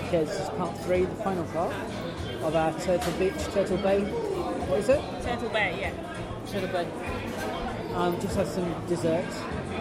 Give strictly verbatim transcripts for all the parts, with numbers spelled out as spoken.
Okay, this is part three, the final part of our Turtle Beach, Turtle Bay. What is it? Turtle Bay, yeah. Turtle Bay. Um, just had some desserts.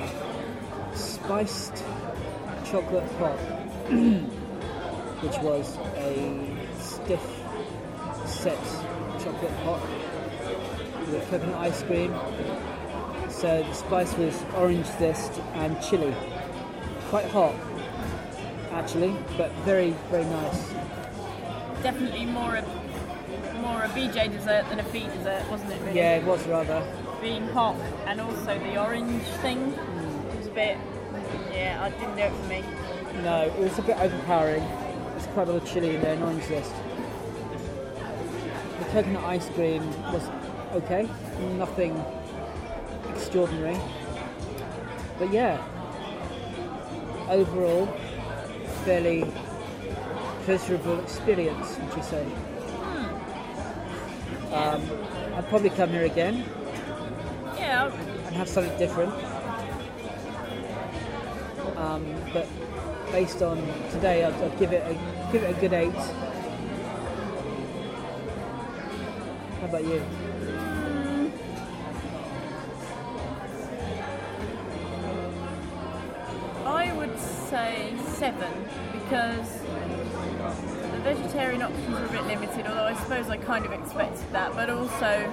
Spiced chocolate pot, which was a stiff set chocolate pot with coconut ice cream. So the spice was orange zest and chili. Quite hot, actually, but very, very nice. Definitely more a more a B J dessert than a Fee dessert, wasn't it? Really? Yeah, it was rather. Being hot and also the orange thing Mm. was a bit. Yeah, I didn't do it for me. No, it was a bit overpowering. There's quite a lot of chili in there and orange zest. The coconut ice cream was okay, nothing extraordinary. But yeah, overall, fairly pleasurable experience, would you say? Hmm. Um, I'd probably come here again Yeah, and have something different. Um, but based on today, I'd, I'd give it a give it a good eight. How about you? I would say seven because the vegetarian options are a bit limited, although I suppose I kind of expected that, but also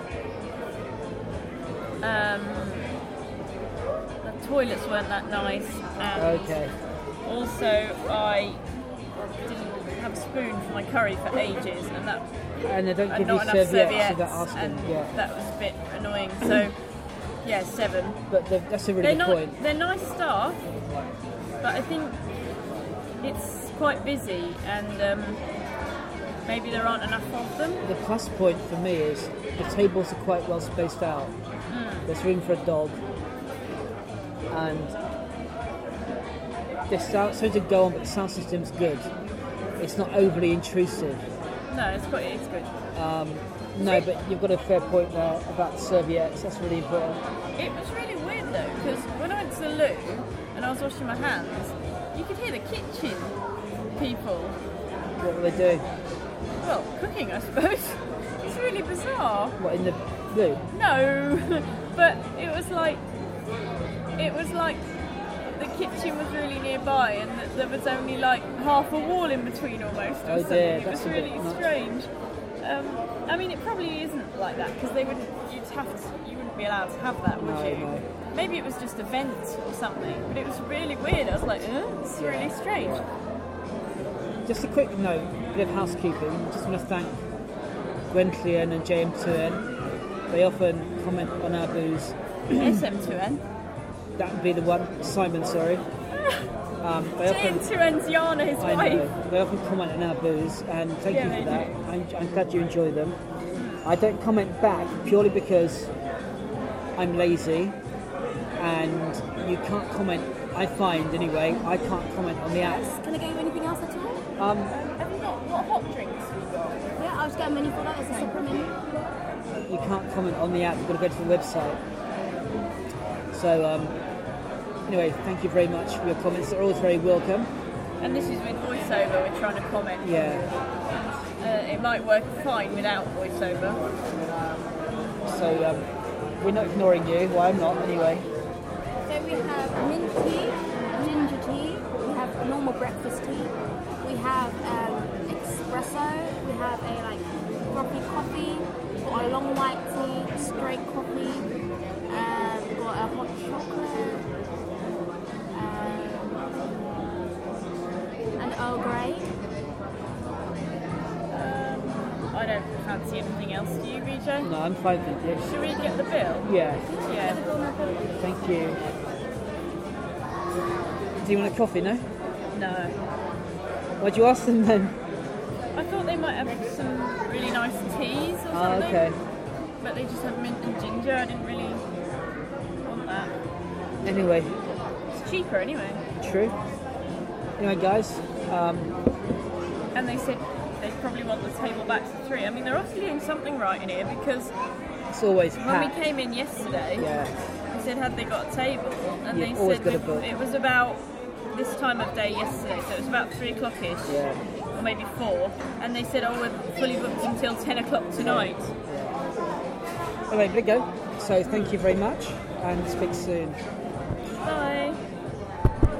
um, the toilets weren't that nice, and Okay. also I didn't have a spoon for my curry for ages, and that And they don't and give you not enough serviettes, serviettes, so they're asking. and Yeah. that was a bit annoying. So yeah, seven. But the, that's a really They're good not. point. They're nice staff, but I think it's quite busy, and um, maybe there aren't enough of them. The plus point for me is the tables are quite well spaced out. Mm. There's room for a dog, and the sound, sorry to go on, but the sound system's good. It's not overly intrusive. No, it's quite. It's good. Um, no, but you've got a fair point there about the serviettes. That's really important. It was really weird though, because when I went to the loo and I was washing my hands, you could hear the kitchen people. What will they do? Well, cooking, I suppose. It's really bizarre. What, in the blue? No, but it was like it was like the kitchen was really nearby, and that there was only like half a wall in between almost. Or Oh something. dear, It that's was a bit really much. strange. Um, I mean, it probably isn't like that because they would you'd have to, you wouldn't be allowed to have that, would No, you? no. Maybe it was just a vent or something, but it was really weird. I was like, uh, it's Yeah. really strange. Just a quick note, bit of housekeeping. Just want to thank Gwen Clean and J M two N. They often comment on our booze. S M two N. That would be the one. Simon, sorry. Um, they J often, M two N's Yana, his I wife. know, they often comment on our booze, and thank Yeah, you they for that. do. I'm, I'm glad you enjoy them. I don't comment back purely because I'm lazy, and you can't comment. I find anyway, I can't comment on the app. Can I get you anything else at all? Um, Have you got what hot drinks have you got? Yeah, I'll just get a menu for that as a separate menu. you can't comment on the app. You've got to go to the website. So um, anyway, thank you very much for your comments. They're always very welcome. And this is with voiceover, we're trying to comment. Yeah. Uh, it might work fine without voiceover. So um, we're not ignoring you. Well, I'm not anyway. So we have mint tea, ginger tea, we have normal breakfast tea, we have um, espresso, we have a like frothy coffee, we've got a long white tea, straight coffee, um, we've got a hot chocolate, um, and Earl Grey. Um, I don't fancy anything else. Do you, B J? No, I'm fine, thank you. Should we get the bill? Yeah, Yeah. thank you. Do you want a coffee, no? No. Why'd you ask them then? I thought they might have some really nice teas or Oh, something. okay. But they just have mint and ginger. I didn't really want that. Anyway, It's cheaper anyway. true. Anyway, guys, um, And they said they probably want the table back to three. I mean, they're obviously doing something right in here because it's always when we packed. came in yesterday, Yeah. they said had they got a table, and You've they always said got a we- book. it was about this time of day yesterday, so it was about three o'clock-ish, Yeah. or maybe four, and they said, oh, we're fully booked until ten o'clock tonight. Anyway, there we go. So thank you very much, and speak soon. Bye.